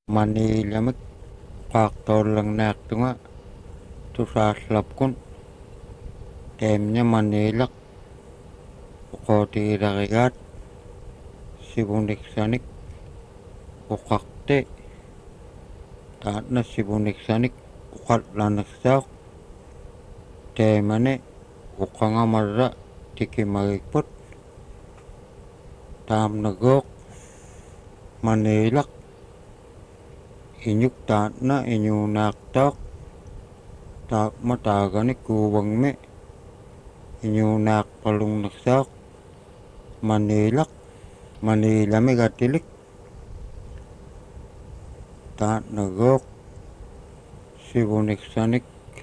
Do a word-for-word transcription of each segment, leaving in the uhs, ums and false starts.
manilamik qaaqtuullernaaqtunga tusaallapkun taamna manilaq uqootigilarigaat sivuniksanik uqaqti taatna sivuniksanik uqallanersaaq taamani uqangamarra tikimagikput taamnaguuq manilaq iñuk taatna iñuunaaqtaaq taaqma taagani kuuvangmi iñuunaaqpalunnersaaq manilaq manilamiqatilik taatnaguuq sivuniksanik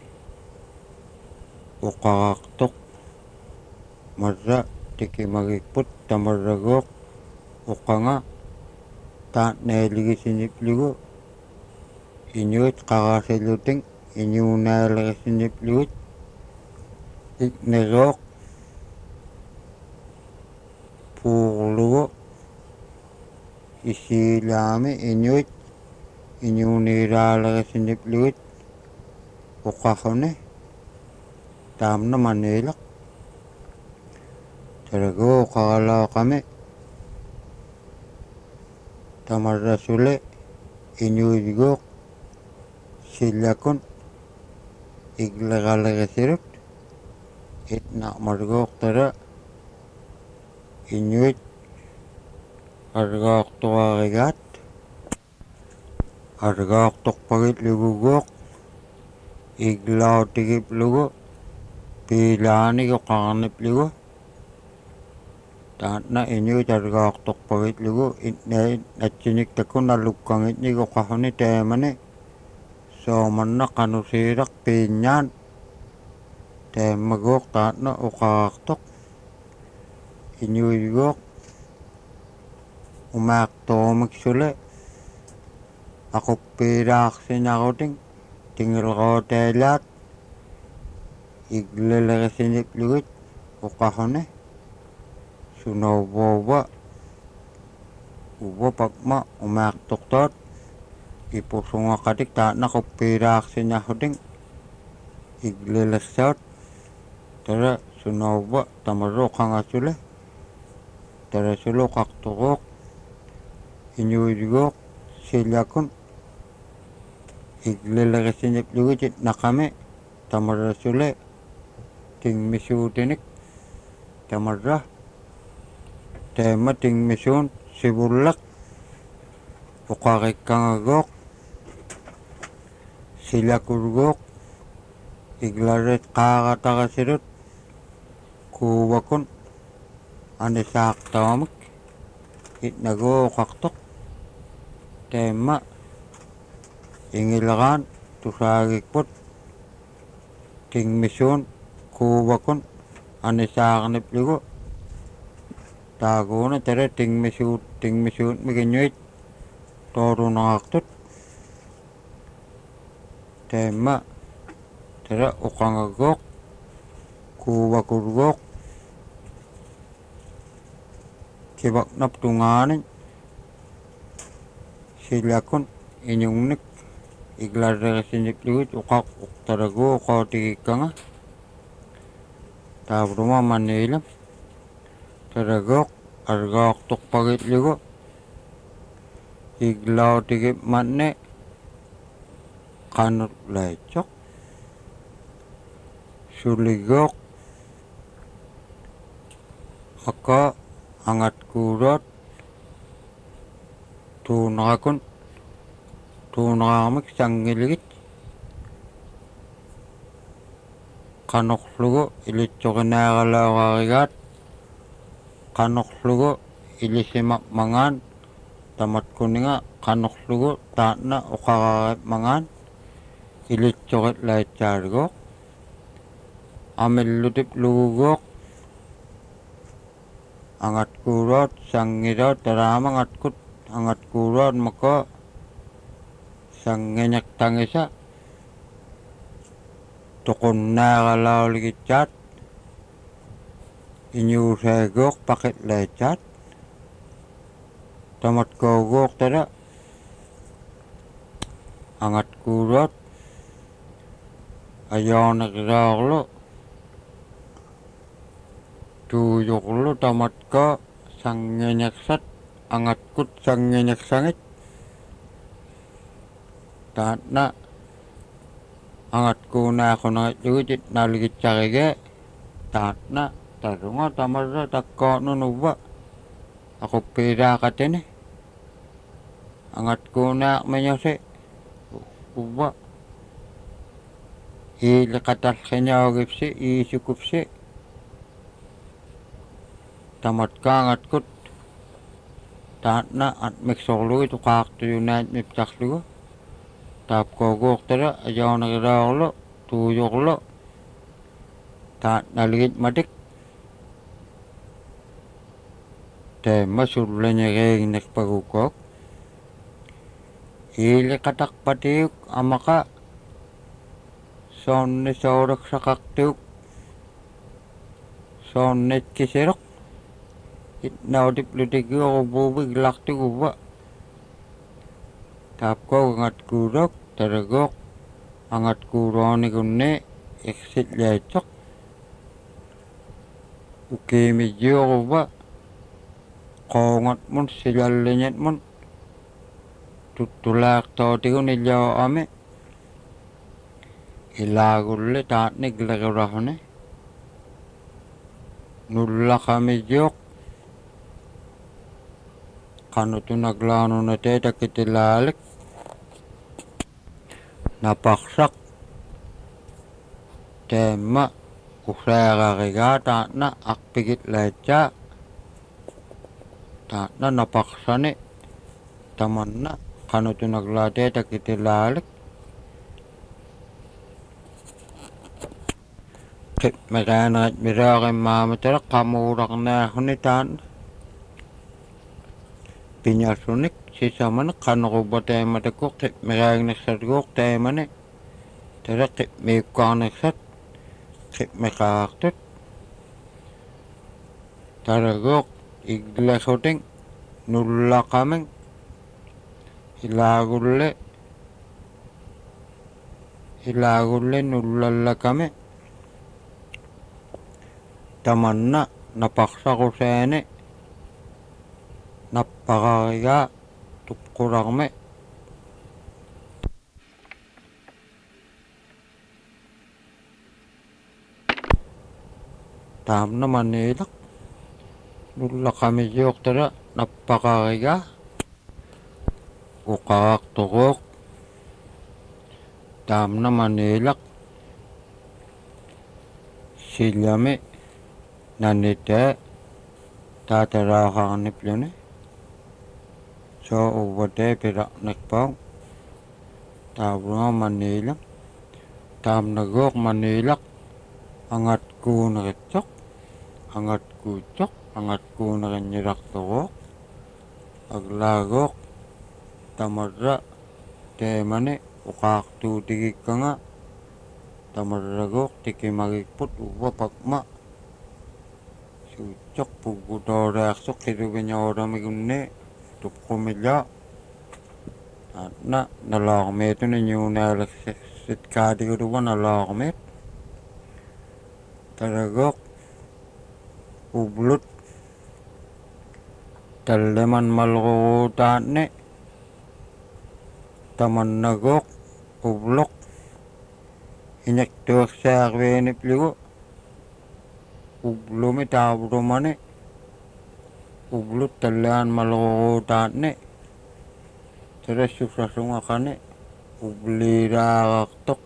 uqaraqtoq marra tikimagikput tamarraguuq uqanga taatnaaligisinipligu iñuit qaraasiluting iñuunaalerisiniplugut ikneruoq puurlugu isiilaami iñuit iñuuniilaalerisiniplugut uqarruni taamna manilaq taraguu uqaralaaqami tamarrasuli iñuitiguuq sillakun igleqalerisirut itnaqmarguuq tara iñuit argaaqtuarigaat argaaqtorpagitluguguuq iglautigiplugu piilaanigu qarnipligu taatna iñuit argaaqtorpagitlugu itnaait natsiniktakun allukkangitnigu qarruni taamani soomanna qanusiiraq piiññaan taammaguuq taatna uqaraqtoq iñuitiguuq umaaqturumiksuli aquppiilaarsinaquting tingilqootaalaat iglelerisiniplugut uqarruni sunauvuuva uvvapakma umaaqtortoot ipursungaqatik taatna quppiilaarsinarruting iglelersaut tara sunauva tamarru uqangasuli tarasulu uqaqturuuq iñuitiguuq sillakun iglelerisiniplugut itnaqami tamarrasuli tingmisuutinik tamarra taama tingmisuun sivullaq uqarikkangagooq silakurguuq iglarit qaaratarasilut kuuvakun anisaaqtaramik itnaguu uqaqtoq taama ingileraan tusaagikput tingmisuun kuuvakun anisaaqnipligu taaguuna tara tingmisuut tingmisuut mikiñuit toorunaqartut taama tara uqangaguuq kuuvakurguuq kivaqnaptungaanin sillakun iñungnik iglarerisiniplugut uqaq uqtaraguu uqootigikkanga taavruma manilam taraguuq argaaqtorpagitlugu iglautigipmanni qanutlaitsoq suliguuq aka angatkuuruat tuunerakun tuuneraarmik sangiligit qanorlugu ilitsoqinaaralaorarigaat qanorlugu ilisimaqmangaan tamatkuninga qanorlugu taatna uqararipmangaan ilitsoqitlaitsaariguuq amillutipluguguuq angatkuuruat sangilaut taraamangatkut angatkuuruat maka sangiñaktangisa tuqunnaaralauligitsaat iñuusaaguuq paqitlaitsaat tamatkauguuq tara angat kurot ayonakiraaqlu tuuyuqlu tamatka sangngiñaksat angatkut sangngiñaksangit taatna angatkuunaaqunaġitlugutit nalgitsarige taatna tarunga tamarra takkoornun uvva aquppiiraaqatini angatkuunaaqmiñusi uvva iiliqatalliñaugipsi iisukupsi tamatka angatkut taatna atmiksorlugi tuqaartuyunaat miptarlugu taapkooguuqtala ayoonagiraaqlu tuuyuqlu taatnaligit matik teemma sulliñigiignikpagukook iiliqataqpatiuk amaqa soonni sooriqsaqartiuk soonnitkisiruq itnautiplutikiguurubuuvik lartuguvva taapkook angatkuuruuk taraguuq angatkuuruanigunni iqsitliatsoq ukiimiyuuquvva qoongatmun silalliñatmun tuttulaaqtootigun illuami ilaagulli taatnik liqurarni nullaqamiyuuq qanutunaklaanunatee takitilaalik napaqsaq teemma useeqarigaa taatna aqpigitlaatsaa taatna napaqsani tamanna qanutunaklaatee takitilaalik qipmiqaanaat miraaqimaamatala qamuuraqnaarni taatna piñasunik sisamani qanuqubba teemataku qipmiqaagniqsatguuq teemani tala qipmiukkaarniqsat qipmiqaartut taraguuq iglaquting nullaqaming ilaagulli ilaagulli nullallakami tamanna napaqsaquseeni nappaqarigaa tupqurarmi taamna maniilaq nullaqamiyuuqtala nappaqarigaa uqaraqturuuq taamna maniilaq sillami nanitee taataraaqarnipluni soo uvvatee piraqniqpaun taavruŋa maniilaq taamnaguuq maniilaq angatkuuneritsoq angatkuutsoq angatkuuneriññiraqturuuq aglaaguuq tamarra teemani uqaartuutigikkaŋa tamarraguuq tikimagikput uvva pakma suutsoq puggutooriaqsuq qilugiñooramigunni tupqumilla taatna naloormiituni ñuunaalaksit kaatiguluva naloormiit taraguuq ublut talliman malquruutaanni tamannaguuq ubluq iñaktuuqsaarviinipligu ublumi taavrumani ublut talliman malquruutaanni tarassuqsasuŋaqani ubliiraaqartoq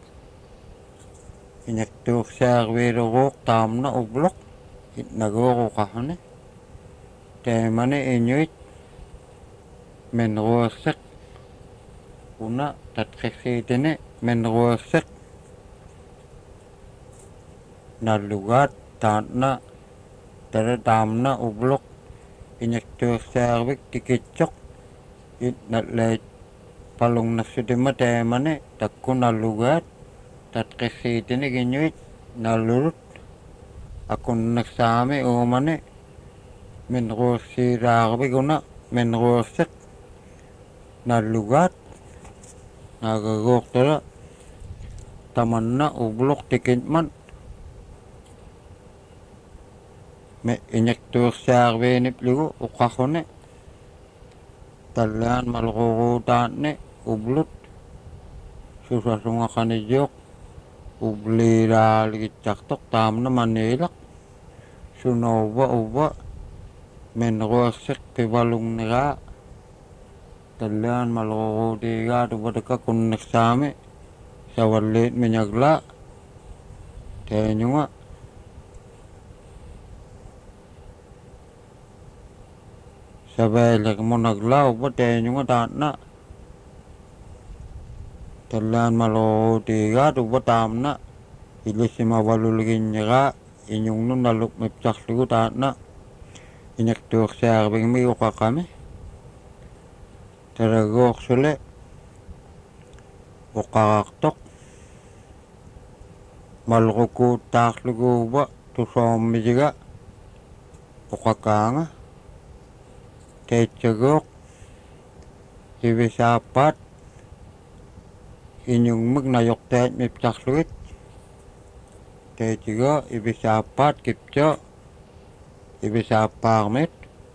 iñaktuuqsaarviiluguuq taamna ubluq itnaguuq uqarni teemani iñuit minruiqsiq una tatqiqsiitini minruiqsiq nallugaat taatna tara taamna ubluq iñaktuuqsaarvik tikitsoq itnallaat palungnaqsutimma teemani takku nallugaat tatqiqsiitini iñuit nallurut akunniqsaami uumani minruiqsiiraarviguna minruiqsiq nallugaat nagagok tala tamanna ublok tikitman me inektuursaarviinip lugu uqqarruni tallaan malququutaanni ublut susasungaqaniyuuq ubliilaaligittartoq taamna maniilaq sunouvva uvva minruersiq pivalungniraa tallaan malququutiigaa tupataka kunnersaami savalliit minyaglaa teeñunga saveelermunaglaa uvva teeñunga taanna tallaan malququutiigaa tuppa taamna ilisimavalulginñiraa iñungnu naluk mipsarlugu taanna inektuursaarvigmi uqaqami talaguorsuli uqarartoq malqukuuttaarluguuvva tusoommiyiga uqakaanga teitsaguoq ivisaappaat iñungmik nayoqtaat mipsarlugit teitigo ivisaappaat kipso ivisaappaarmit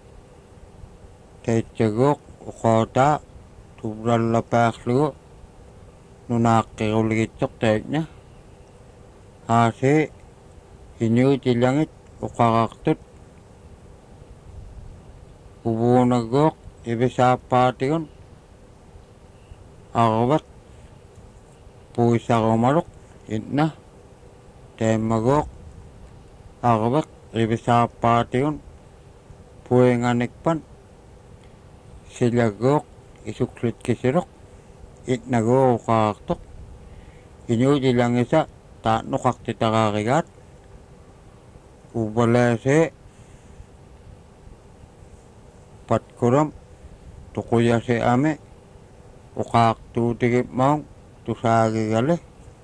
teitsaguoq uqootaa tuulallapaarlugu nunaaqqirulgitsoq teitña aasi iñuutilangit uqarartut uvuunaguoq ivisaappaatigun arvat puisarumaluq itna teemmaguoq arvat ivisaappaatigun puinganikpan silaguoq isuklutkisiruq itnaguo uqarartoq iñuutilangisa taannuqartitaraarigaat uvvalaasee patkulam tuquyasiami uqaartuutigipmaun tusaagigali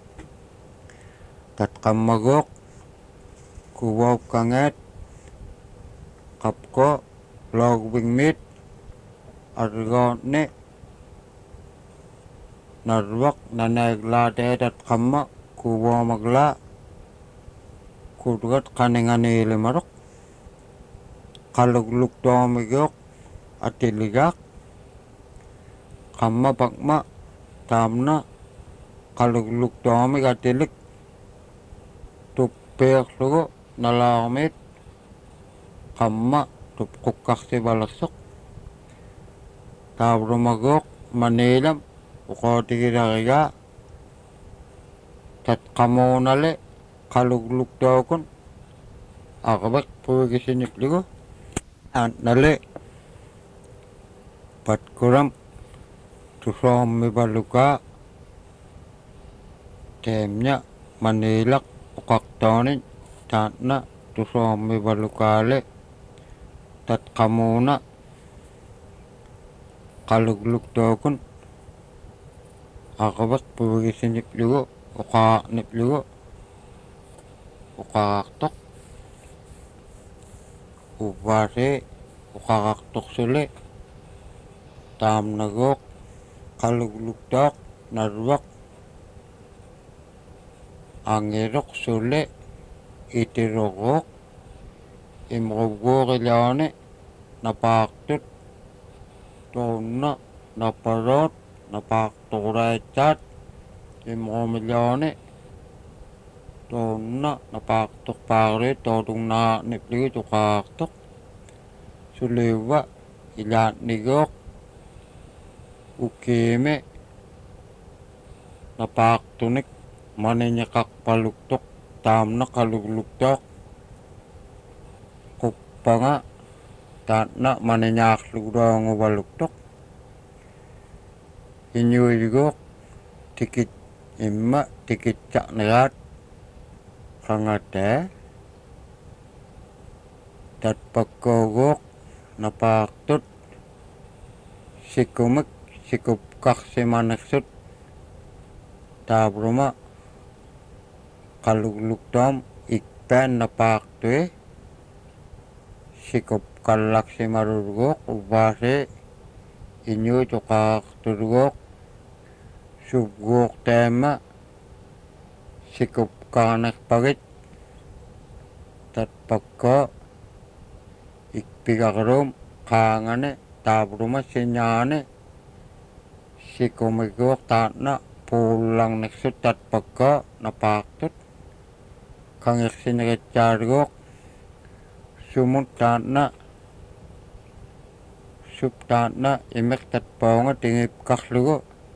tatqammaguoq kuvaukkangeet qapko loogvigmiit argoonni narvaq naneeglaatea tatqamma kuvoamaglaa kutgat qaninganiilimaruq qalugluktoomiguoq atiligaaq qamma pakma taamna qalugluktoomik atilik tuppiiqlugu nalaarmiit qamma tupquqqarsivalersoq taavrumaguoq maniilam uqootigilarigaa tatqamuunali qalugluktookun arvaq puugisiniplugu aannali patkulam tusoommivalukaa teemña maniilaq uqartoonin taanna tusoommivalukaali tatqamuuna qalugluktookun arvaq puugisiniplugu uqaarniplugu uqarartoq uvvaasi uqarartoqsuli taamnaguoq qalugluktaaq narvaq angiroq suli itiruruoq imruvguurilauni napaartut toonna naparoot napaartoqulaitsaat imruumilauni toonna napaartorpaarluit tootunnaarnipligut uqarartoq suliuvva ilaatniguoq ukiimi napaartunik maniñiqarpaluktoq taamna qalugluktoq quppanga taanna maniñaarluguloonguvaluktoq iñuuyuguoq tikit imma tikitsa'niraat qangataa tatpakkooguoq napaartut sikumik sikupqarsimanersut taavruma qalugluktoom ikpaan napaartui sikupqallaksimarulguoq uvvaasi iñuut uqarartuluguoq subguk tema sikup kanak pagit tat pakko ikpigakrum kangane tabruma sinyane sikumiguk tatna pulang neksut tat pakko napaktut kangik sinigitjarguk sumut tatna sup tatna imek tat paunga tingip kaklugu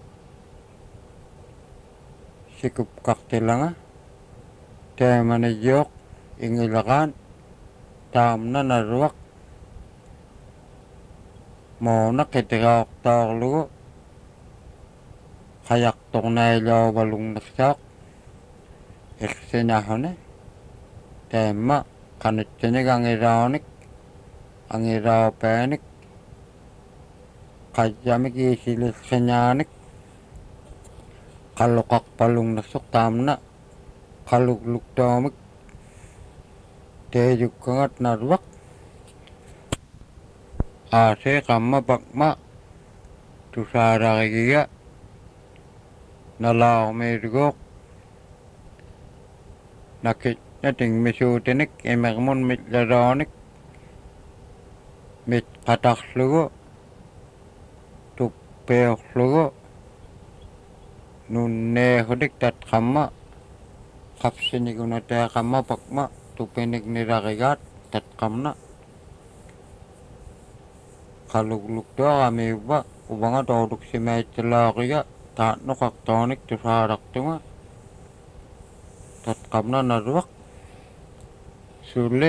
sikup kaktilanga temane yok ingilakan tamna naruak mona kitigaok taglugu kayak tongnay law balung naksak iksinahone tema kanitchinig angiraonik angiraopenik kajamik isilik sinyanik kalukak palung nasuk tamna kalugluk domik tejuk kangat naruak ase kamma bakma tusaragiga nalaw medgok nakit nating misutinik imagmun mitlaronik mit kataklugo tuppeoklugo nunne hodik tat kamma kapsinigunate kamma bakma tupinik niragigat tat kamna kalugluk do kamiba ubanga toduk simaitlagiga tatno kaktonik tusaraktunga tat kamna naruak sule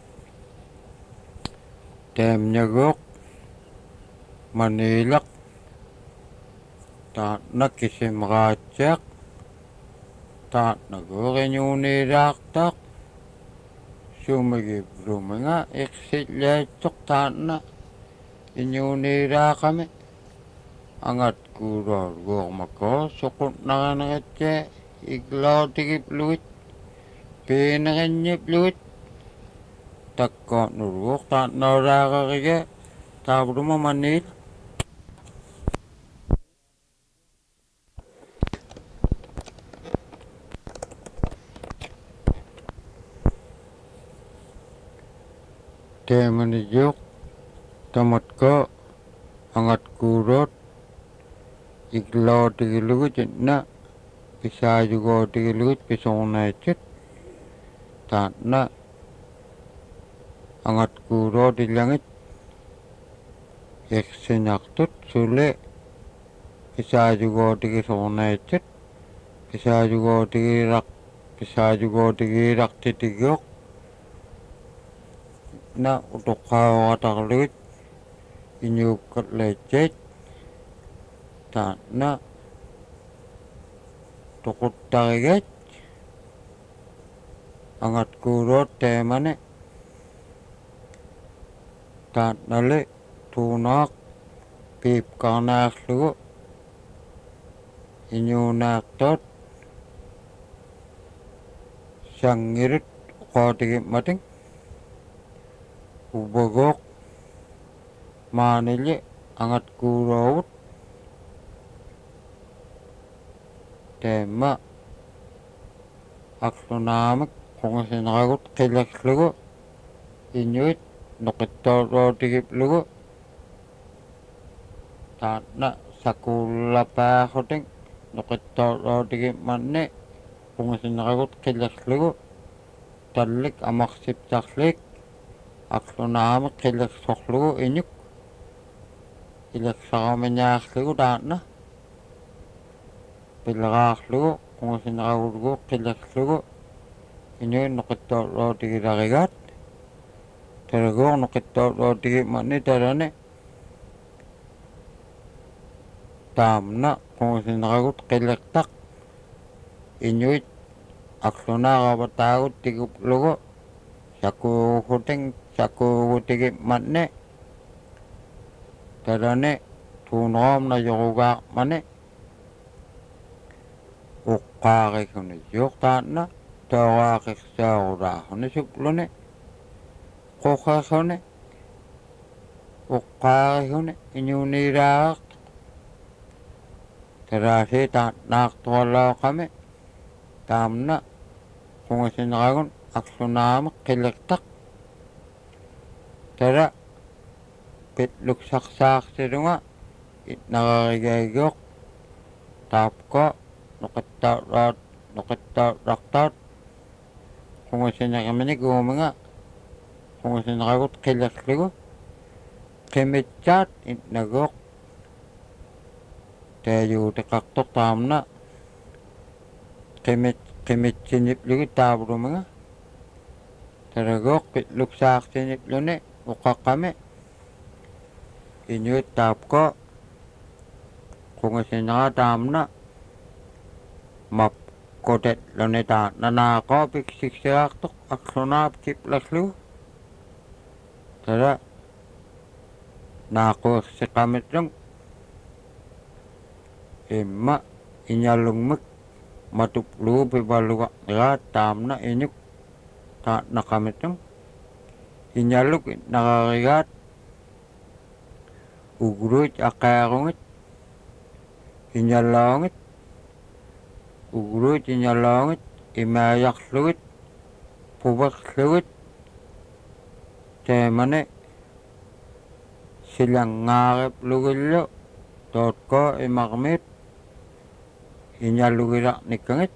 temnyagok manilak tatna kisimrachak tatna gorenyuniraktak sumigib ruminga iksitletuk tatna inyunirakame angat kuror gormako sukut nakanakatche iglaotikip luit pinakanyip luit takko nuruk tatna rakakige tabruma manil temani juk tamatko angat kurot iglaotikilugut na pisajugotikilugut pisongnaichit tatna angat kurot ilangit iksinyaktut sule pisajugotikisongnaichit pisajugotikirak pisajugotikiraktitigiok na utukkaokataklugut inyukat lecet tatna tukuttakiget angat kurot temane tatnale tunak pip kanaklugu inyunaktot sangirit ukotikip mating ubagok manilye angat kurowut tema aksunamik kungasinakagut kilaklugu inyuit nukitorotikiplugu tatna sakulapaakuting nukitorotikip manne kungasinakagut kilaklugu tallik amaksiptaklik aksunamik kilaksoklugu inyuk ilaksakamenyaaklugu tatna pilakaklugu kungasinakagutgu kilaklugu inyuit nukitorotikirakigat taragok nukitorotikip manne tarane tamna kungasinakagut kilaktak inyuit aksunakapatagut tikuplugu sakukuting sakukutikip manne tarane tunom na yokugak manne ukkakikune yok tatna tawakiksaurahune suplune kokakune ukkakikune inyuniraak terasi ta naaqtuarlaa qami taamna qungasineragun aqlunaama qillertaq tara pitluksaqsaarsilunga itnararigaagiuq taapko noqattaaraat noqattaartartaat qungasineraaminik uuminga qungasineragut qillerlugu qimitsaat itnaguuq taayuutiqartoq taamna qimit qimitsiniplugi taavuluminga taraguuq pitluksaarsinippluni uqaqqami inuit taapko qungasinera taamna map kotetluni taa nanaaqoo piksiksiaartoq aqlunaap kiplarlugu tara naaquersiqamitlung imma iñalungmik matuplugu pivaluaqniraat taamna iñuk taatnaqamitlung iñaluk itnararigaat ugruit aqaarungit iñalaungit ugruit iñalaungit imaayarlugit puverlugit teemani silangaariplugillu tootko imarmiit iñalugilaqnikkangit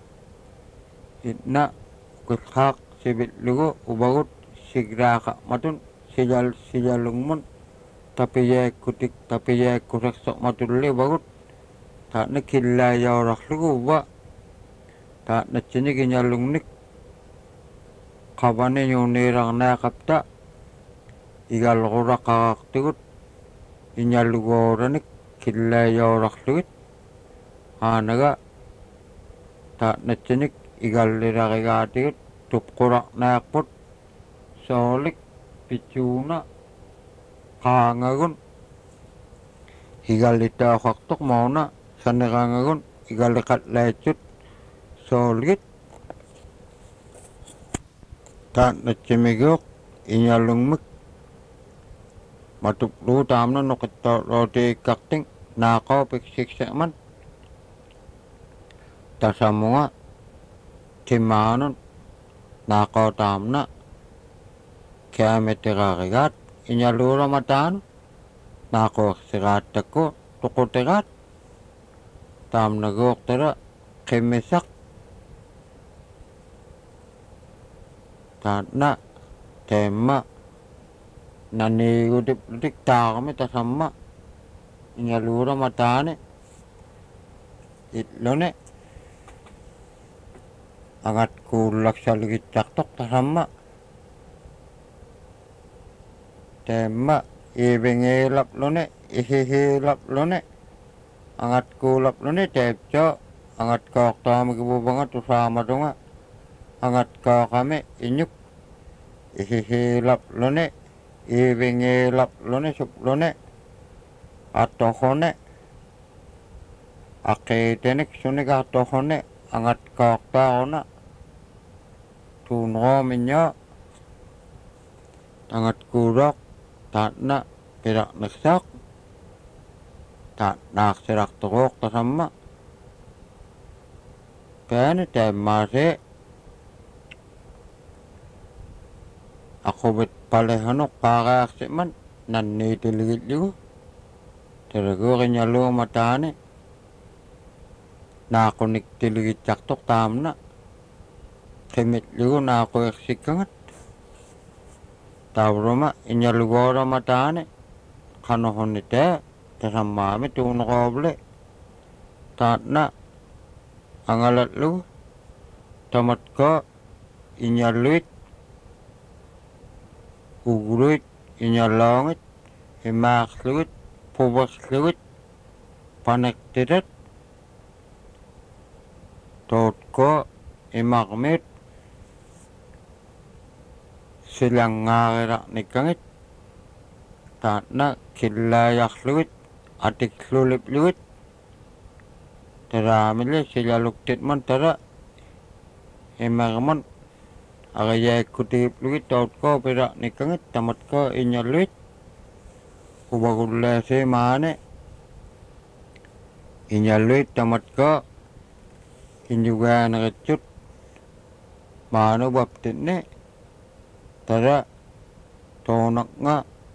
itna qilqaaq sivitlugu uvagut sigraaqaqmatun sijal sijalungmun tapiyaakkutik tapiyaakkusersoqmatulli uvagut taatna killaayaurarlugu uva taatnatsinik iñalungnik qavani ñuuniirarnaaqapta igalquraqarartugut iñalugoораник killaayaurarlugit aanaga taatnatsinik igallirarigaatigut tupquraqnaaqput soolik pitsuuna qaangagun igallitaaqqartoq mauna sanerangagun igalliqallaitsut sooligit taatnatsimiguuq iñalungmik matuplugu taamna noqittoorootiikkaqting naaqoo piksiksiaman tasamunga timaanun naaqoo taamna kiametirarigaat iñaluuramataanu naaquersigaattakku tuqutiraat taamnaguuq tara qimmisaq taatna teemma naniigutiplutik taaqami tasamma iñaluuramataani itluni angatkuullaksaligitsartoq tasamma teemma iivingiilapluni ihihiilapluni angatkuulapluni teepso angatkoortaamikivuvanga tusaamatunga angatkooqami iñuk ihihiilapluni iivingiilapluni supluni attoquni aqiitinik sunigartoquni angatkoortaaruna tuunroomiññoo angatkuuloq taatna pilaqnersaaq taatnaarsilartoruuq tasamma peani taimmaasii aquvit palihanuq qaariarsiman nanniitiligillugu taraguuriñaluumataani naaquniktiligitsartoq taamna qimitlugu naaquersikkangat taavuruma iñalugooramataani qanuhunitaa tasammaami tuuneroovli taatna angalatlugu tamatko iñalluit ugruit iñalaungit imaarlugit puverlugit paneqtitat tootko imarmiit silangaarilarnikkangit taatna killaayarlugit atikluliplugut taraamili silaluktitman tara imermun ariyaakkutigiplugut tootko piraqnikkangit tamatko iñalluit uvagullaasimaani inyaluit tamat ka injuga nakacut mano baptit ne tara tonak nga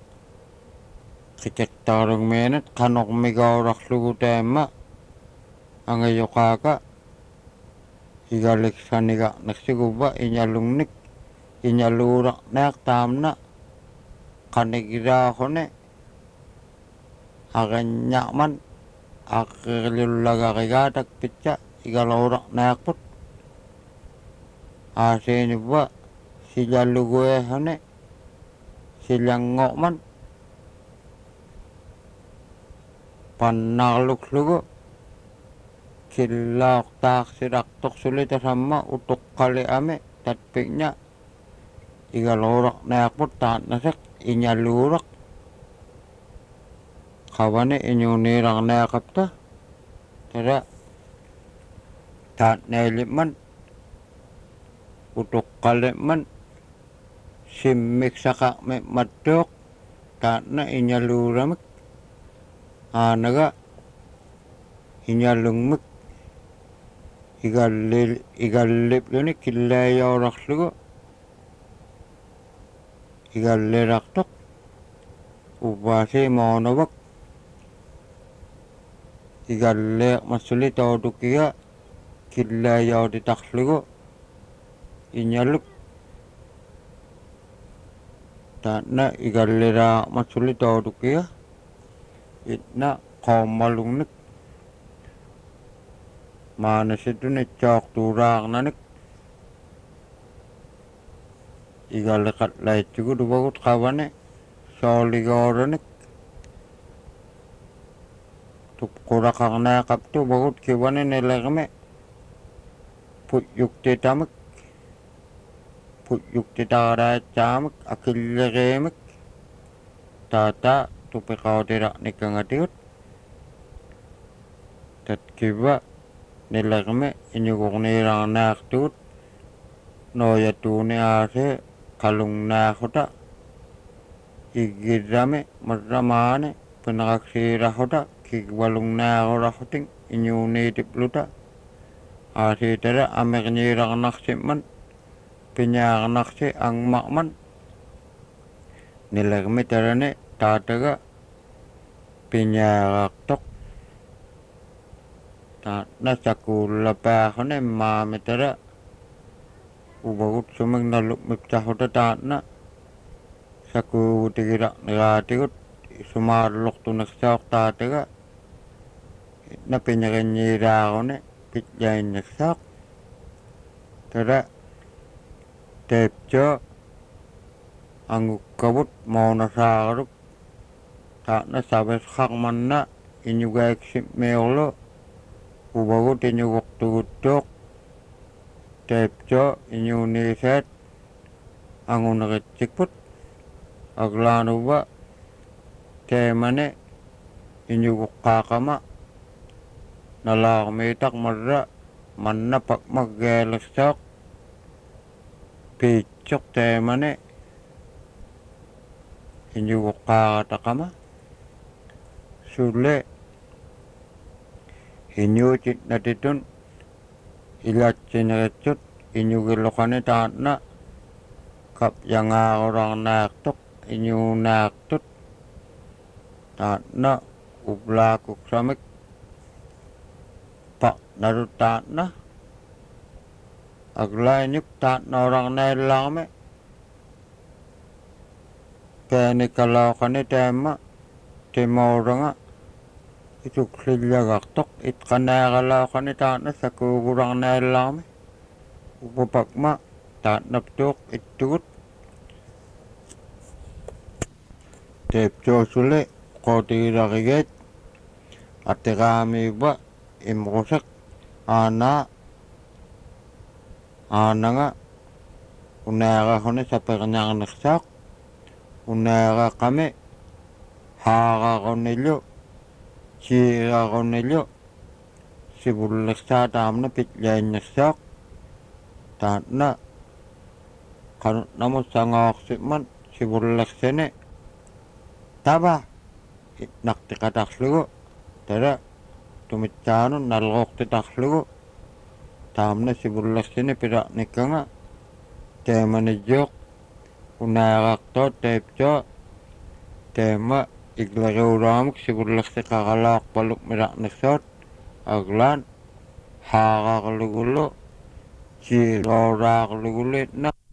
kicek tarong menet kanok migawrak lugu tema angayokaka igalik saniga naksiguba inyalungnik inyalurak nek tamna kanigira hone aganyaman akilulaga kigatak pitcha igalorak nekput aseni ba sila lugue hone silang ngokman panakluk lugu kilak tak sirak tok sulit sama utuk kali ame tatpiknya igalorak nekput tat nasek inyalurak kawane inyunirang nekapta tara tat neliman utuk kali man simmik sakak me matok tat na inyaluramak anaga inyalungmak igallil igallip luni killayorak lugu igallirak tok ubasi monobak igallek masuli taudukia killayaw di taklugu inyaluk tana igallira masuli taudukia itna kaumalungnik mana situ ni cok turak nanik igalekat lait juga dubagut kawane soligoranik tup kurakang nakap tu bagut kiwane nelagme put yukti tamak put yukti tara camak akillegemek tata tupe kau tidak nikangatiut tat kiba nelagme inyugok nirang naktut noya tune ase kalung nakuta igirame marramane penakaksira hota kigwalung nakorakuting inyuni tipluta ase tara amek nirang naksiman pinyak naksi ang makman nelagme tarane tataga pinyak tok tat nasakula pakone mame tara ubagut sumeng naluk mipcahota tatna saku tigira negatikut sumarlok tu naksak tataga na pinyakenyira kone pitjain naksak tara tepjo anguk kabut mau nasakaruk tatna sabes hakmanna inyuga eksip meolo ubagut inyugok tugutok tepjo inyuniset angun nakicikput aglanuba temane inyugok kakama nalakmitak marra manna pakmaggelaksak picok temane inyugok kakatakama sule inyucit natitun ilat sinakitut inyugilokane tatna kap yanga orang naktok inyu naktut tatna ublakuk samik pak narut tatna aglaynyuk tatna orang nailame kani kalawakane tema tema oranga itu klilagaktok it kanakalawakane tatna sakugurang nailame upapakma tatna ptuk ittugut tepjo sule kotirakigit atikami ba imrusak ana ana nga unaga hone sapaganyang naksak unaga kami haga konelyo chiga konelyo sibulaksa tamna pitlain naksak tatna kanut namo sangok sipman sibulaksene taba naktikatakslugo tara tumitsaanun nalqoqtitaqlugu taamna sivullarsini pila'nikkanga teemanijjoq unaaqaqtuat taiptua teema igleriulaamuk sivullersiqaralaaqpaluk mila'nersuat aglaan haaqarlugulu siilooraaqlugulit na